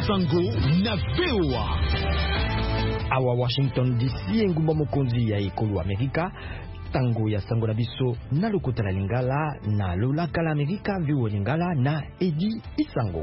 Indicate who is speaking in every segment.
Speaker 1: Sango na VOA.
Speaker 2: Awa Washington DC engumba mokonzi ya ekolo Amerika. Tango ya sango na biso na lokota la lingala na lolaka la Amerika VOA lingala na Edi Isango.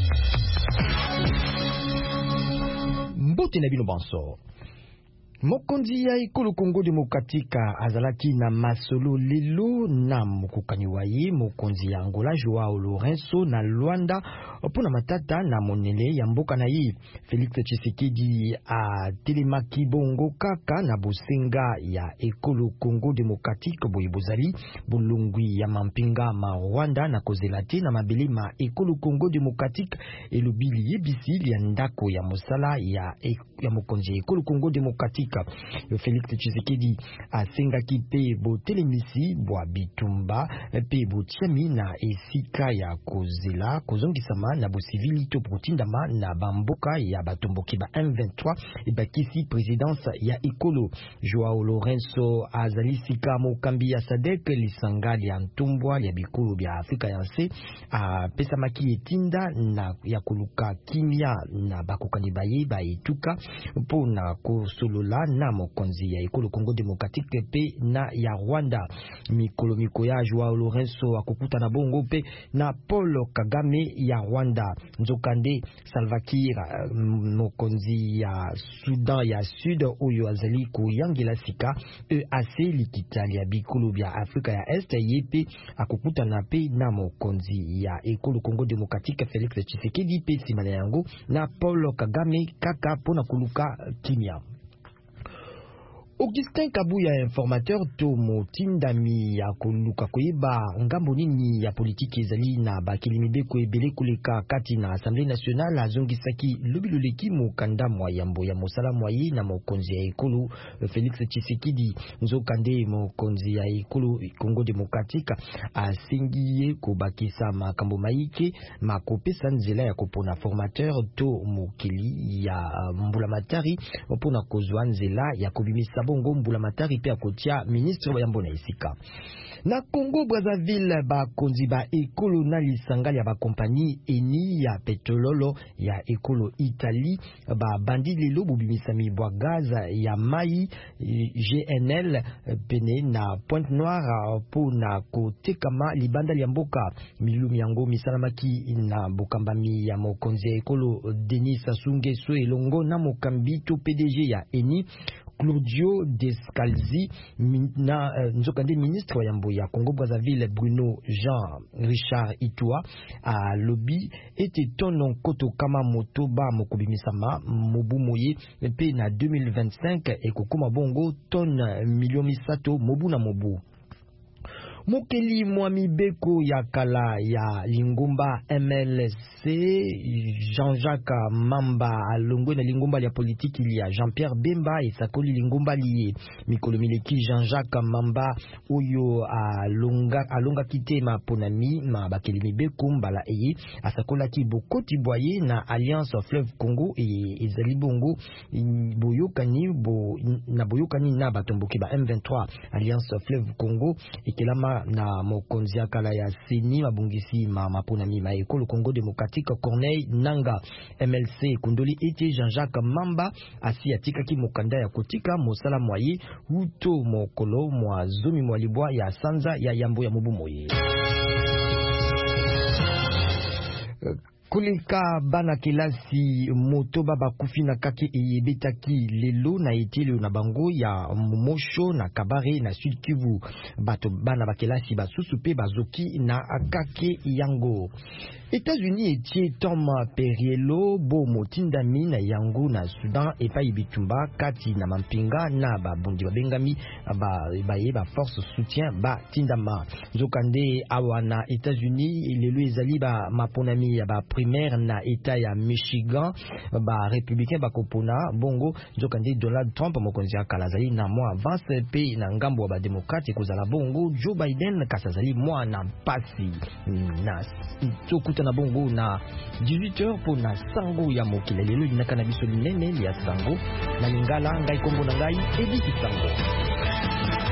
Speaker 2: Mbote na bino banso. Mokonzi ya ekolo Congo Demokratika azalaki na masolo lelo na mokokani waye mokonzi ya Angola Joao Lourenço na Luanda pona matata na monele ya mboka na ye. Félix Tshisekedi a telemaki bongo kaka na bosenga ya ekolo Congo Demokratika boyebozali bulungwi ya mampinga ma Rwanda na kozelate na mabele ma ekolo Congo Demokratika elobili yebisi ya ndako ya mosala ya mokonzi ya ekolo Congo Demokratika. Félix Tshisekedi asengaki pe botelemisi bwa bitumba pe botiami na esika ya kozela kozongisama na bosivili to protindama na bamboka ya batomboki ba M23 ebakisi présidence ya ekolo. Joao Lourenço azalisika mokambi ya SADC lisanga ya ntumbwa ya bikulu bya Afrika ya nse a pesamaki etinda na ya koluka kimia na bakokani baye ba etuka pona kosolola na mokonzi ya ekolo Congo Demokratique pe na ya Rwanda. Mikolo ya Joao Lourenço akokuta na bongo pe na Paul Kagame ya Rwanda. Nzokande Salva Kiir mokonzi ya Sudan ya Sud oyo azali kuyangela sika EAC likitali ya bikulu bya Afrika ya Este yepe akokuta na pe na mokonzi ya ekolo Congo Demokratique Félix Tshisekedi pe simana yango na Paul Kagame kaka pona kuluka kimia. Augustin Kabuya informateur to motindami ya koluka koyeba ngambo nini ya politiki ezali na bakilimibeko ebele koleka kati na Assemblée nationale azongisaki lobiloleki mokanda mwa yambo ya mosala mwaye na mokonzi ya ekolo Félix Tshisekedi. Nzokande mokonzi ya ekolo Congo Demokratika asengiye kobakisa makambo maike makopesa nzela ya kopona formateur to mokili ya mbulamatari opona kozwa nzela ya kobimisa bongo mbulamatari pe akotia ministre wa yambo na isika. Na Congo Brazzaville ba konzi ba ekolo na lisangali ya ba kompani eni ya petrololo ya ekolo Italie ba bandi lelo bubimisami bwa gaz ya mai GNL pene na Pointe Noire po na kotekama libanda ya mboka. Milumi yango misalamaki na bokambami ya mokonzi ya ekolo Denis Sassou Nguesso elongo na mokambi to PDG ya eni Claudio Descalzi na nzokande ministre wa yambo ya Congo Brazzaville Bruno Jean Richard Itua a lobby ete tonon koto kama motoba mokobimisama mobu moye pe na 2025 ekokoma bongo ton million misato mobu na mobu. Mokeli Mwami Beko ya kala ya lingumba MLC Jean-Jacques Mamba alongwe na lingumba ya politiki ya Jean-Pierre Bemba esakoli lingumba liye mikolo mileki Jean-Jacques Mamba oyo alonga kite ma ponami ma bakeli mibeko mbala eye asakola ki bokoti boye na Alliance Fleuve Congo ezali bongo boyokani na batomboki ba M23 Alliance Fleuve Congo ekelama na mokonzi akala ya seni mabungisi maponami ma ekolo Congo Demokratika Corneille Nanga. MLC kundoli ete Jean-Jacques Mamba asi atikaki mokanda ya kotika mosala mwaye huto mokolo mwa zomi mwalibwa ya sanza ya yambo ya mobu moye. Koleka bana kelasi motoba bakufi na kake eyebetaki lelo na etelo na bango ya Momosho na Kabare na Sud Kivu. Bato bana bakelasi basusu pe bazoki na kake yango. États-Unis etie Tom Perriello bo motindami na yango na Sudan epai bitumba kati na mampinga na babundi babengami ba force soutien ba tindama. Nzokande awa na États-Unis lelo ezali ba maponami ya ba primaire na État ya Michigan ba républicain bakopona bongo. Nzokande Donald Trump mokonzi akala zali na mwa avance pe na ngambo wa ba démocrate kozala bongo Joe Biden kasazali mwa na pasi na tokuta na bongo na 18h pour na sango ya mokile lelo linaka na biso linene ya sango na lingala ngai kombo na ngai Edi Sango.